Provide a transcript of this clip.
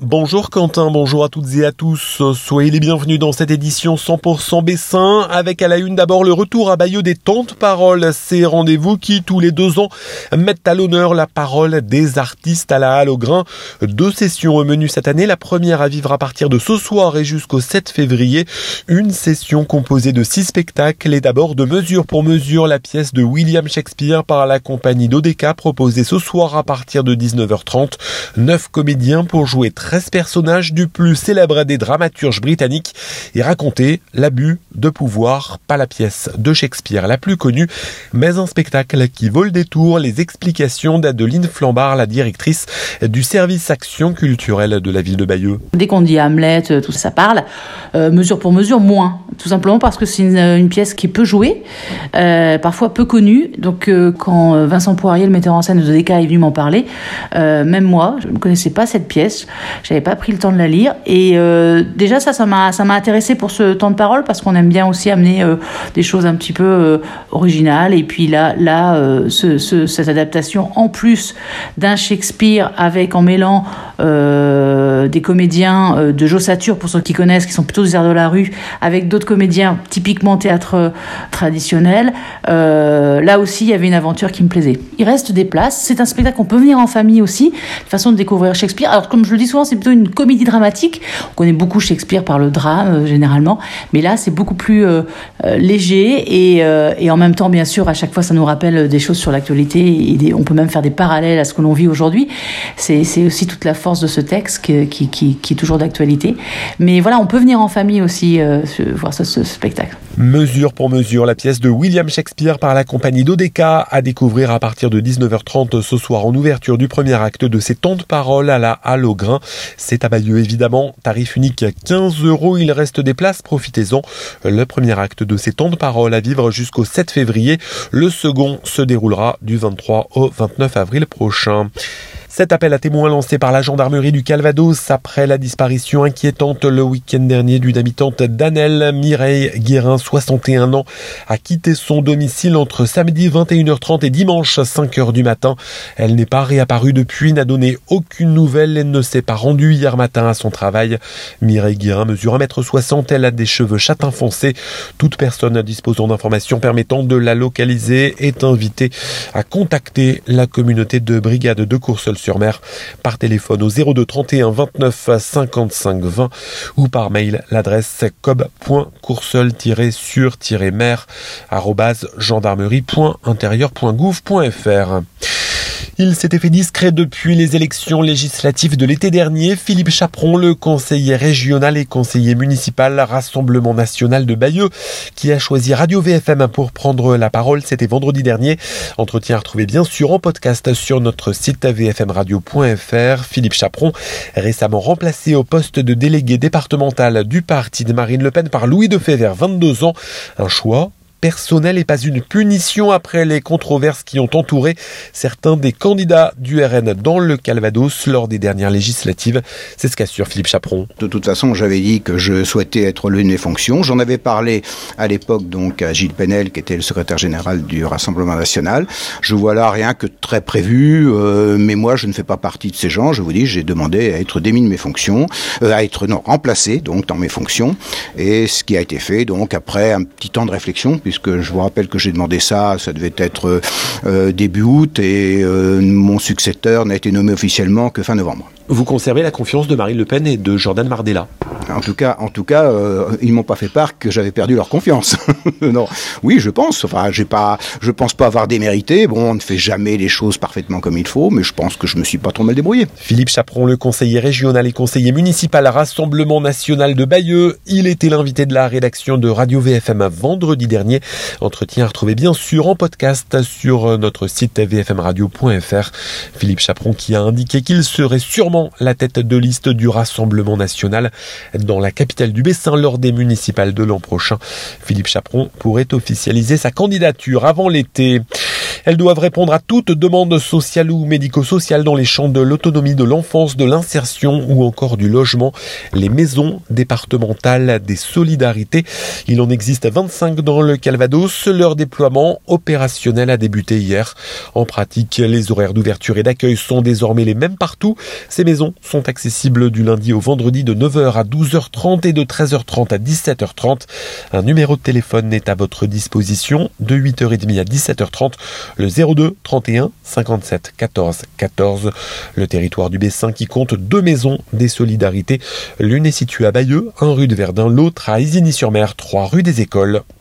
Bonjour Quentin, bonjour à toutes et à tous. Soyez les bienvenus dans cette édition 100% Bessin. Avec à la une d'abord le retour à Bayeux des temps de parole. Ces rendez-vous qui, tous les 2 ans, mettent à l'honneur la parole des artistes à la Halle au Grain. 2 sessions au menu cette année. La première à vivre à partir de ce soir et jusqu'au 7 février. Une session composée de 6 spectacles et d'abord de Mesure pour mesure, la pièce de William Shakespeare par la compagnie Dodeka proposée ce soir à partir de 19h30. 9 comédiens pour jouer 13 personnages du plus célèbre des dramaturges britanniques et raconter l'abus de pouvoir, pas la pièce de Shakespeare la plus connue, mais un spectacle qui vaut le détour. Les explications d'Adeline Flambard, la directrice du service action culturelle de la ville de Bayeux. Dès qu'on dit Hamlet, tout ça parle. Mesure pour mesure, moins. Tout simplement parce que c'est une pièce qui est peu jouée, parfois peu connue. Donc quand Vincent Poirier, le metteur en scène de Dodeka, est venu m'en parler, même moi, je ne connaissais pas cette pièce. J'avais pas pris le temps de la lire. Et déjà, ça m'a intéressé pour ce temps de parole parce qu'on aime bien aussi amener des choses un petit peu originales. Et puis là, cette adaptation, en plus d'un Shakespeare en mêlant des comédiens de Joe Satur, pour ceux qui connaissent, qui sont plutôt des airs de la rue, avec d'autres comédiens typiquement théâtre traditionnel. Là aussi, il y avait une aventure qui me plaisait. Il reste des places. C'est un spectacle qu'on peut venir en famille aussi, une façon de découvrir Shakespeare. Alors, comme je le dis souvent, c'est plutôt une comédie dramatique. On connaît beaucoup Shakespeare par le drame, généralement. Mais là, c'est beaucoup plus léger et en même temps, bien sûr, à chaque fois, ça nous rappelle des choses sur l'actualité et on peut même faire des parallèles à ce que l'on vit aujourd'hui. C'est aussi toute la force de ce texte qui est toujours d'actualité. Mais voilà, on peut venir en famille aussi voir ce spectacle. Mesure pour mesure, la pièce de William Shakespeare par la compagnie Dodeka, à découvrir à partir de 19h30 ce soir en ouverture du premier acte de ces temps de parole à la Halle au Grain. C'est à Bayeux évidemment, tarif unique 15 €, il reste des places, profitez-en. Le premier acte de ces temps de parole à vivre jusqu'au 7 février, le second se déroulera du 23 au 29 avril prochain. Cet appel à témoins lancé par la gendarmerie du Calvados après la disparition inquiétante le week-end dernier d'une habitante d'Annelle, Mireille Guérin, 61 ans, a quitté son domicile entre samedi 21h30 et dimanche 5h du matin. Elle n'est pas réapparue depuis, n'a donné aucune nouvelle et ne s'est pas rendue hier matin à son travail. Mireille Guérin mesure 1m60, elle a des cheveux châtain foncé. Toute personne disposant d'informations permettant de la localiser est invitée à contacter la communauté de brigade de Courseulles-sur-Mer par téléphone au 02 31 29 55 20 ou par mail, l'adresse cob.courseul-mer@gendarmerie.intérieur.gouv.fr. Il s'était fait discret depuis les élections législatives de l'été dernier. Philippe Chaperon, le conseiller régional et conseiller municipal Rassemblement national de Bayeux, qui a choisi Radio VFM pour prendre la parole, c'était vendredi dernier. Entretien à retrouver bien sûr en podcast sur notre site vfmradio.fr. Philippe Chaperon, récemment remplacé au poste de délégué départemental du parti de Marine Le Pen par Louis Defebvre, 22 ans. Un choix personnel et pas une punition après les controverses qui ont entouré certains des candidats du RN dans le Calvados lors des dernières législatives. C'est ce qu'assure Philippe Chaperon. De toute façon, j'avais dit que je souhaitais être relevé de mes fonctions. J'en avais parlé à l'époque donc à Gilles Penel, qui était le secrétaire général du Rassemblement national. Je vois là rien que très prévu, mais moi je ne fais pas partie de ces gens. Je vous dis, j'ai demandé à être démis de mes fonctions, remplacé donc dans mes fonctions. Et ce qui a été fait donc après un petit temps de réflexion, puisque je vous rappelle que j'ai demandé ça devait être début août et mon successeur n'a été nommé officiellement que fin novembre. Vous conservez la confiance de Marine Le Pen et de Jordan Bardella? En tout cas, ils m'ont pas fait part que j'avais perdu leur confiance. Non, oui, je pense. Enfin, je pense pas avoir démérité. Bon, on ne fait jamais les choses parfaitement comme il faut, mais je pense que je me suis pas trop mal débrouillé. Philippe Chaperon, le conseiller régional et conseiller municipal à Rassemblement national de Bayeux, il était l'invité de la rédaction de Radio VFM vendredi dernier. Entretien à retrouver bien sûr en podcast sur notre site vfmradio.fr. Philippe Chaperon qui a indiqué qu'il serait sûrement la tête de liste du Rassemblement national dans la capitale du Bessin lors des municipales de l'an prochain. Philippe Chaperon pourrait officialiser sa candidature avant l'été. Elles doivent répondre à toute demande sociale ou médico-sociale dans les champs de l'autonomie, de l'enfance, de l'insertion ou encore du logement. Les maisons départementales des solidarités. Il en existe 25 dans le Calvados. Leur déploiement opérationnel a débuté hier. En pratique, les horaires d'ouverture et d'accueil sont désormais les mêmes partout. Ces maisons sont accessibles du lundi au vendredi de 9h à 12h30 et de 13h30 à 17h30. Un numéro de téléphone est à votre disposition de 8h30 à 17h30, le 02 31 57 14 14. Le territoire du Bessin qui compte 2 maisons des solidarités. L'une est située à Bayeux, 1 rue de Verdun, l'autre à Isigny-sur-Mer, 3 rue des Écoles.